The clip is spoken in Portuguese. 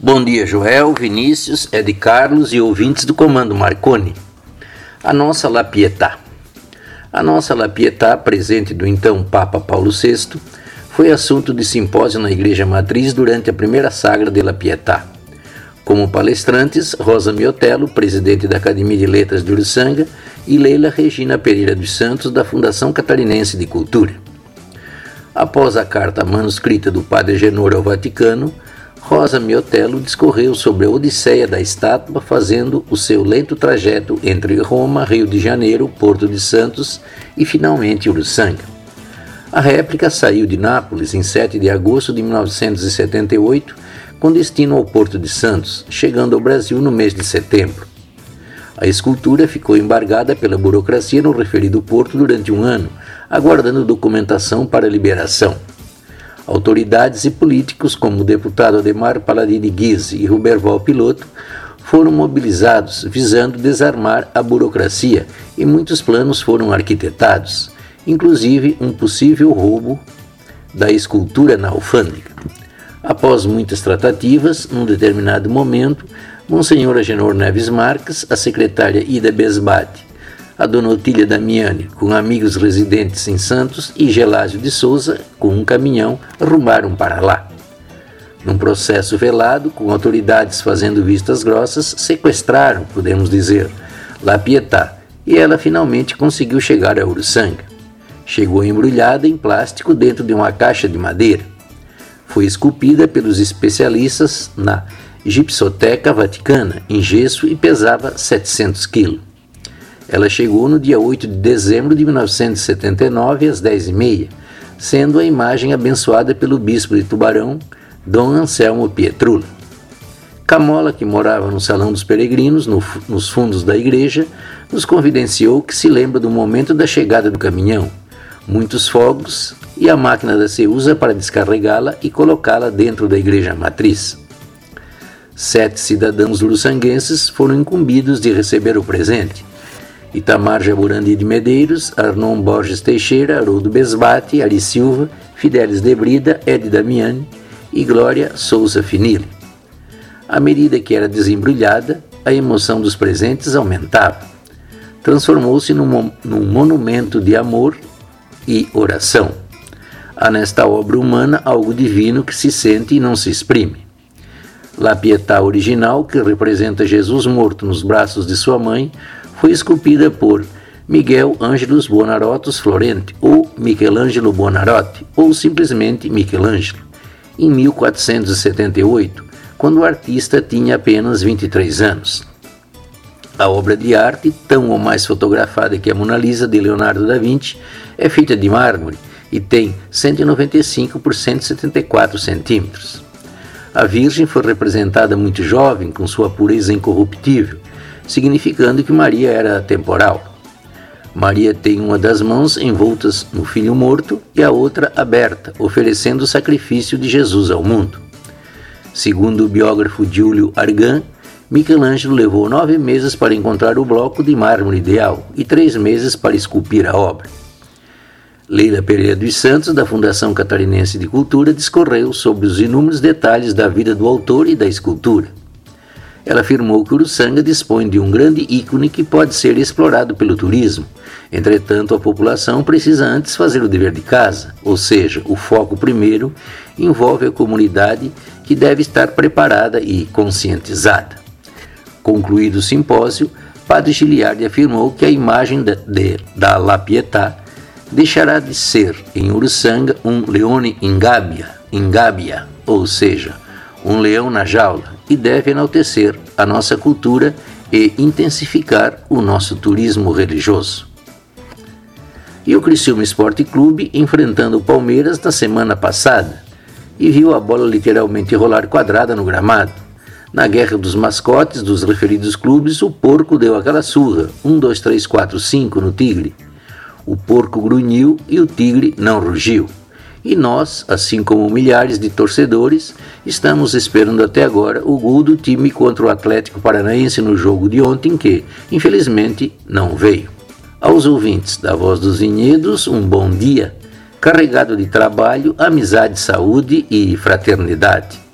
Bom dia, Joel, Vinícius, Ed Carlos e ouvintes do Comando Marconi. A nossa La Pietà. A nossa La Pietà, presente do então Papa Paulo VI, foi assunto de simpósio na Igreja Matriz durante a primeira sagra de La Pietà. Como palestrantes, Rosa Miotello, presidente da Academia de Letras de Uruçanga, e Leila Regina Pereira dos Santos, da Fundação Catarinense de Cultura. Após a carta manuscrita do Padre Genor ao Vaticano, Rosa Miotello discorreu sobre a odisseia da estátua, fazendo o seu lento trajeto entre Roma, Rio de Janeiro, Porto de Santos e finalmente Uruçanga. A réplica saiu de Nápoles em 7 de agosto de 1978, com destino ao Porto de Santos, chegando ao Brasil no mês de setembro. A escultura ficou embargada pela burocracia no referido porto durante um ano, aguardando documentação para liberação. Autoridades e políticos, como o deputado Ademar Paladini Guise e Ruberval Piloto, foram mobilizados visando desarmar a burocracia e muitos planos foram arquitetados, inclusive um possível roubo da escultura na alfândega. Após muitas tratativas, num determinado momento, Monsenhor Agenor Neves Marques, a secretária Ida Besbate, a Dona Otília Damiani, com amigos residentes em Santos, e Gelásio de Souza, com um caminhão, rumaram para lá. Num processo velado, com autoridades fazendo vistas grossas, sequestraram, podemos dizer, La Pietà, e ela finalmente conseguiu chegar a Uruçanga. Chegou embrulhada em plástico dentro de uma caixa de madeira. Foi esculpida pelos especialistas na Gipsoteca Vaticana, em gesso, e pesava 700 quilos. Ela chegou no dia 8 de dezembro de 1979, às 10h30, sendo a imagem abençoada pelo bispo de Tubarão, Dom Anselmo Pietrula. Camola, que morava no Salão dos Peregrinos, nos fundos da igreja, nos confidenciou que se lembra do momento da chegada do caminhão, muitos fogos e a máquina da Ceusa para descarregá-la e colocá-la dentro da igreja matriz. 7 cidadãos uruçanguenses foram incumbidos de receber o presente: Itamar Jaburandi de Medeiros, Arnon Borges Teixeira, Haroldo Besbate, Ari Silva, Fidelis de Brida, Ed Damiani e Glória Souza Finili. À medida que era desembrulhada, a emoção dos presentes aumentava. Transformou-se num monumento de amor e oração. Há nesta obra humana algo divino que se sente e não se exprime. La Pietà original, que representa Jesus morto nos braços de sua mãe, foi esculpida por Miguel Ângelos Buonarroti Florente, ou Michelangelo Buonarroti, ou simplesmente Michelangelo, em 1478, quando o artista tinha apenas 23 anos. A obra de arte, tão ou mais fotografada que a Mona Lisa de Leonardo da Vinci, é feita de mármore e tem 195 por 174 centímetros. A Virgem foi representada muito jovem, com sua pureza incorruptível, significando que Maria era atemporal. Maria tem uma das mãos envoltas no filho morto e a outra aberta, oferecendo o sacrifício de Jesus ao mundo. Segundo o biógrafo Giulio Argan, Michelangelo levou 9 meses para encontrar o bloco de mármore ideal e 3 meses para esculpir a obra. Leila Pereira dos Santos, da Fundação Catarinense de Cultura, discorreu sobre os inúmeros detalhes da vida do autor e da escultura. Ela afirmou que Uruçanga dispõe de um grande ícone que pode ser explorado pelo turismo. Entretanto, a população precisa antes fazer o dever de casa, ou seja, o foco primeiro envolve a comunidade, que deve estar preparada e conscientizada. Concluído o simpósio, Padre Giliardi afirmou que a imagem da La Pietà deixará de ser, em Uruçanga, um leone in gabbia, ou seja, um leão na jaula, e deve enaltecer a nossa cultura e intensificar o nosso turismo religioso. E o Criciúma Esporte Clube enfrentando o Palmeiras na semana passada e viu a bola literalmente rolar quadrada no gramado. Na guerra dos mascotes dos referidos clubes, o porco deu aquela surra, 1, 2, 3, 4, 5 no tigre. O porco grunhiu e o tigre não rugiu. E nós, assim como milhares de torcedores, estamos esperando até agora o gol do time contra o Atlético Paranaense no jogo de ontem que, infelizmente, não veio. Aos ouvintes da Voz dos Vinhedos, um bom dia, carregado de trabalho, amizade, saúde e fraternidade.